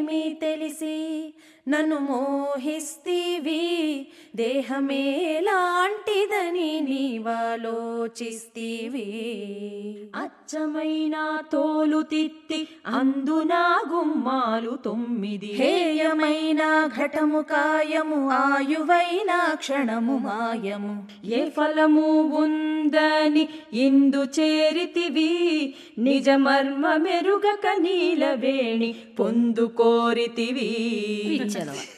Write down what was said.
నేనేమి తెలిసి నన్ను మోహిస్తీవి, దేహమేలాంటిదని నీవాలోచిస్తీవి. అచ్చమైన తోలు తిత్తి అందున గుమ్మాలు 9, హేయమైన ఘటము కాయము, ఆయువైన క్షణము మాయము. ఏ ఫలము ఉందని ఇందు చేరితివి, నిజ మర్మ మెరుగక నీలవేణి పొందు కోరితివి.